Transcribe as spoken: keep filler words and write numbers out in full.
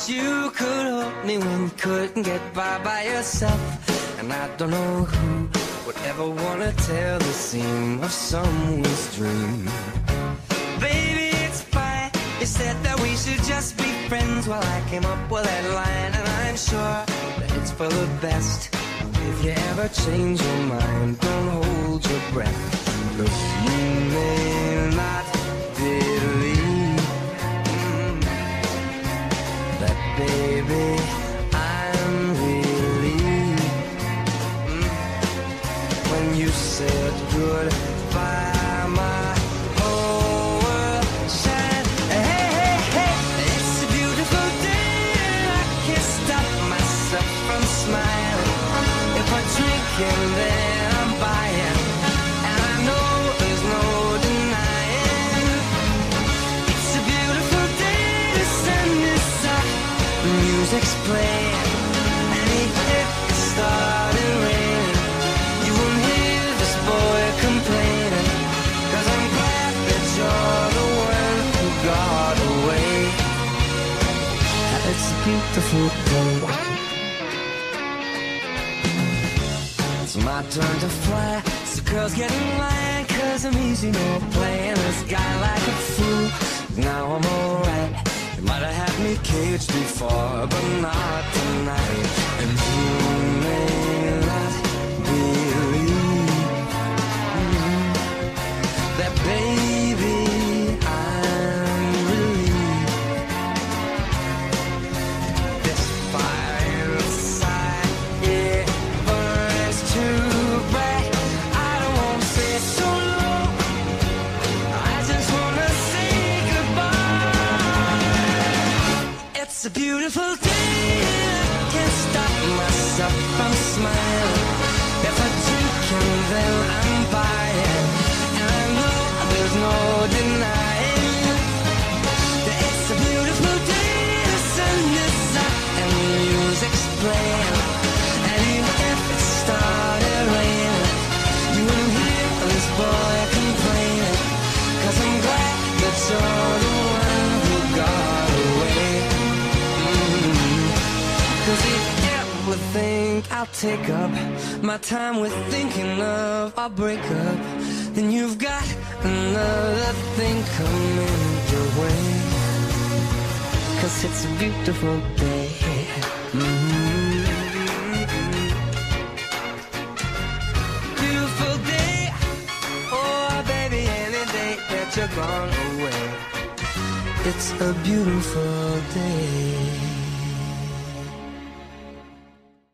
wish you could hold me when you couldn't get by by yourself. And I don't know who would ever wanna tell the seam of someone's dream. Baby, it's fine. You said that we should just be friends. Well, I came up with that line, and I'm sure that it's for the best. If you ever change your mind, don't hold your breath. Look, you may not believe mm, that, baby, I'm relieved mm, when you said goodbye, my whole world shined. Hey, hey, hey, it's a beautiful day, and I can't stop myself from smiling. If I drink and then I'm buying, and I know there's no denying. It's a beautiful day, the sun is up, the music's playing, and even if it started raining, you won't hear this boy complaining, 'cause I'm glad that you're the one who got away. It's a beautiful day. It's my turn to fly, so girls get in line, 'cause I'm easy, no playing this guy like a fool. Now I'm alright. You might have had me caged before, but not tonight. And you may not believe mm, that, baby, I'm relieved. This fire inside, yeah, burns too bright. I don't wanna say so low, I just wanna say goodbye. It's a beautiful day, I can't stop myself from smiling. If I drink and then I'm buying, and I know there's no denying that it's a beautiful day, the sun is up and the music's playing, and even if it started raining, you wouldn't hear this boy complaining, 'cause I'm glad that you're the one who got away. Mm-hmm. 'Cause if you ever think I'll take up my time with thinking of our breakup, then you've got another thing coming your way. 'Cause it's a beautiful day. Mm-hmm. Beautiful day. Oh, baby, any day that you're gone away. It's a beautiful day.